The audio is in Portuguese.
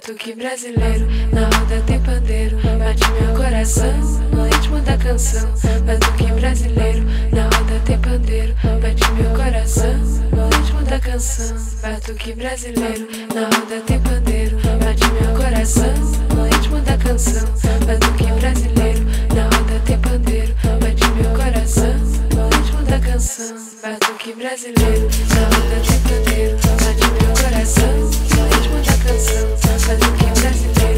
batuque brasileiro, na roda tem pandeiro, bate meu coração, no ritmo da canção. Batuque brasileiro, na roda tem pandeiro, bate meu coração, no ritmo da canção. Batuque brasileiro, na roda tem pandeiro, bate meu coração, no ritmo da canção. Batuque brasileiro, na roda tem pandeiro, bate meu coração, no ritmo da canção. Batuque brasileiro, na roda tem pandeiro, bate meu coração, no ritmo da canção. Batuque brasileiro.